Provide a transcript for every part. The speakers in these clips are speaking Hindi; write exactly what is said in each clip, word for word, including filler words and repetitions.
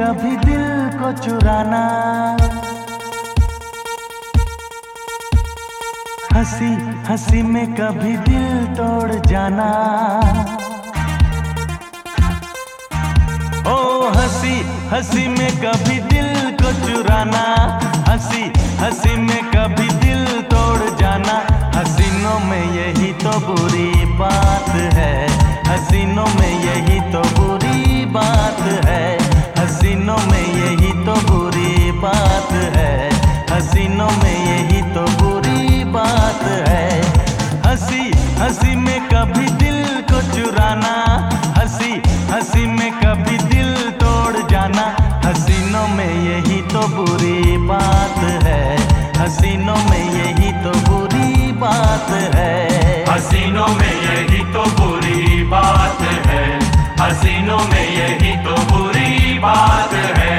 कभी दिल को चुराना, हंसी हंसी में कभी दिल तोड़ जाना। ओ हंसी हंसी में कभी दिल को चुराना, हंसी हंसी में कभी दिल तोड़ जाना। हसीनों में यही तो बुरी बात है, हसीनों में यही तो बुरी बात है, हसीनों में यही तो बुरी बात है, हसीनों में यही तो बुरी बात है। हंसी हंसी में कभी दिल को चुराना, हंसी हंसी में कभी दिल तोड़ जाना। हसीनों में यही तो बुरी बात है, हसीनों में यही तो बुरी बात है, हसीनों में यही तो बुरी बात है, हसीनों में यही तो बुरी बात है।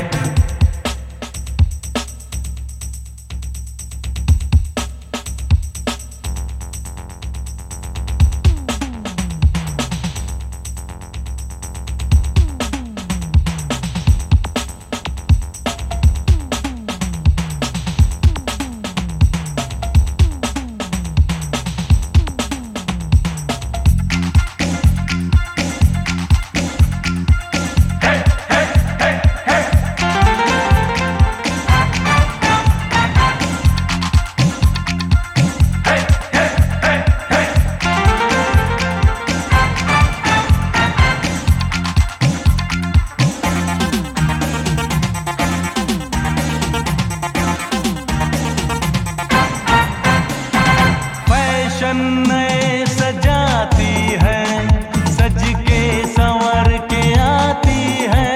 नए सजाती है, सज के संवर के आती है।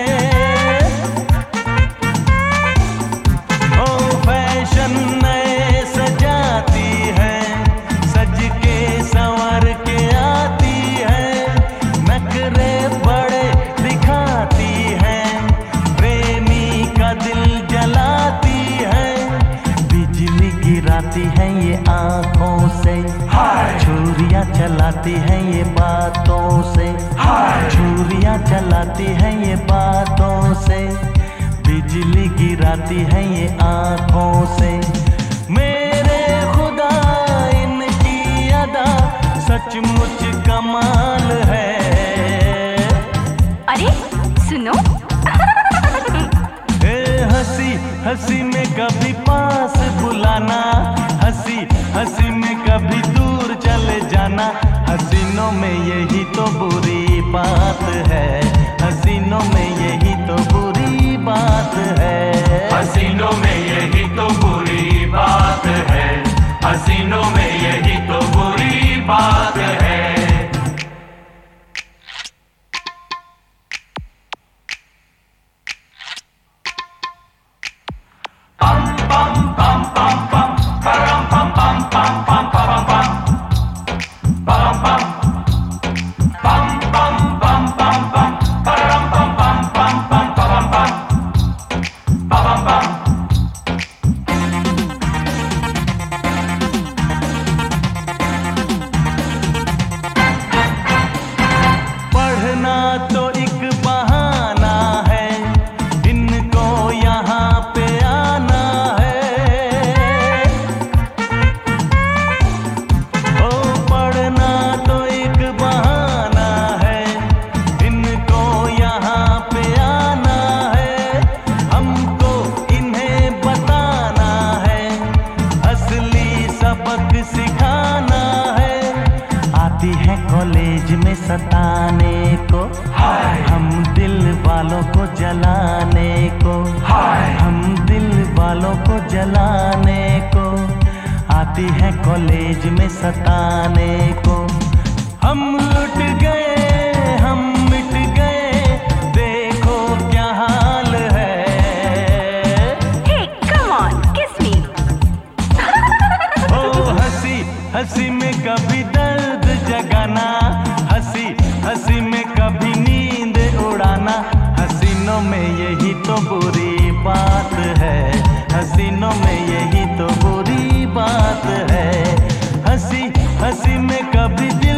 ओ फैशन नए सजाती है, सज के संवर के आती है। नखरे बड़े दिखाती है, प्रेमी का दिल जलाती है। बिजली गिराती है ये आंखों से, छुरियाँ चलाती है ये बातों से, छुरियाँ चलाती है ये बातों से। बिजली गिराती है ये आंखों से। मेरे खुदा इनकी अदा सचमुच कमाल है। अरे सुनो हंसी हंसी में कभी पास बुलाना, हंसी हंसी में कभी दूर चले जाना। हसीनों में यही तो बुरी बात है, हसीनों में यही तो बुरी बात है, हसीनों में यही तो बुरी बात है, हसीनों में यही तो बुरी बात है। कॉलेज में सताने को, हम दिल वालों को जलाने को, हम दिल वालों को जलाने को। आती है कॉलेज में सताने को। हम लुट गए, हम मिट गए, देखो क्या हाल है। Hey, come on, kiss me. ओ हंसी हंसी में कभी दर्द जगाना, हंसी हंसी में कभी नींद उड़ाना। हसीनों में यही तो बुरी बात है, हसीनों में यही तो बुरी बात है। हंसी हंसी में कभी दिल